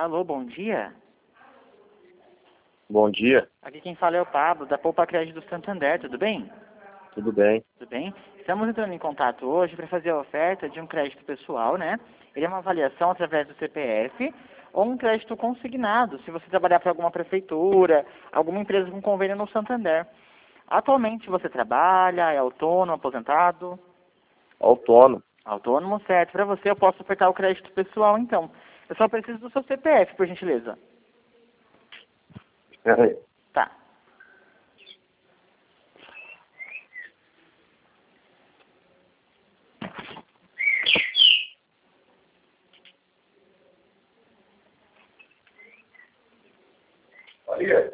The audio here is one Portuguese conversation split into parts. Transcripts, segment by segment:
Alô, bom dia. Bom dia, Aqui quem fala é o Pablo, da Poupa Crédito do Santander, tudo bem? tudo bem? Tudo bem? Estamos entrando em contato hoje para fazer a oferta de um crédito pessoal, né? Ele é uma avaliação através do CPF ou um crédito consignado, se você trabalhar para alguma prefeitura, alguma empresa com convênio no Santander. Atualmente você trabalha, é autônomo, aposentado? Autônomo. Autônomo, certo. Para você eu posso ofertar o crédito pessoal, então. Eu só preciso do seu CPF, por gentileza. Espera aí. Tá. Olha.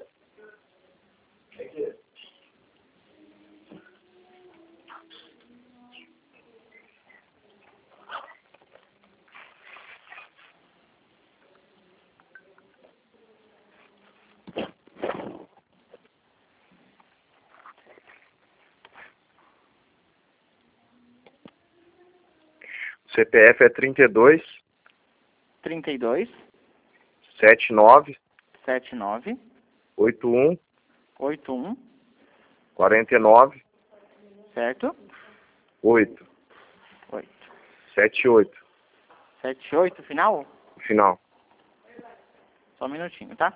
CPF é 32 32 79 79 81 81, 49 certo? 8 8. 78. 78, final? Final. Só um minutinho, tá?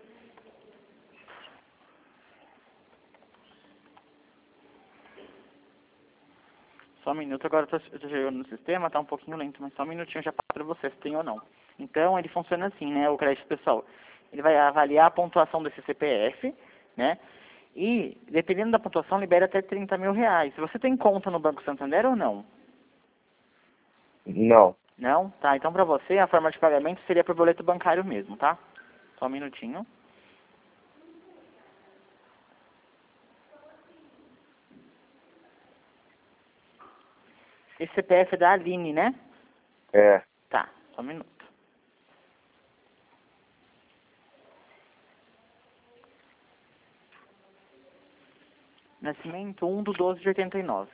Só um minuto, agora eu tô chegando no sistema, tá um pouquinho lento, mas só um minutinho já passo pra você se tem ou não. Então, ele funciona assim, né, o crédito pessoal. Ele vai avaliar a pontuação desse CPF, né, e, dependendo da pontuação, libera até 30 mil reais. Você tem conta no Banco Santander ou não? Não. Não? Tá, então pra você, a forma de pagamento seria por boleto bancário mesmo, tá? Só um minutinho. Esse CPF é da Aline, né? É. Tá, só um minuto. Nascimento 1/12/89.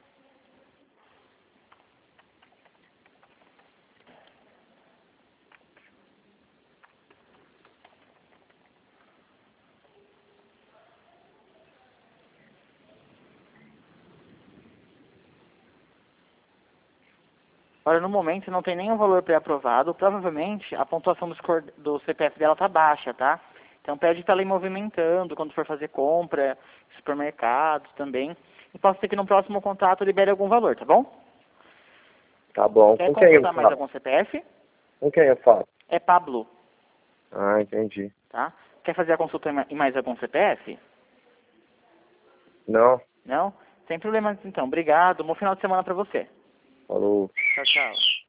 Olha, no momento não tem nenhum valor pré-aprovado. Provavelmente a pontuação do CPF dela tá baixa, tá? Então pede para ela ir movimentando quando for fazer compra, supermercados também. E posso ser que no próximo contato libere algum valor, tá bom? Tá bom. Quer Com quem eu consultar mais falo? algum CPF? Com quem eu falo? É Pablo, Ah, entendi. tá? Quer fazer a consulta em mais algum CPF? Não. Não? Sem problemas então. Obrigado. Bom final de semana para você. Falou. Tchau, tchau.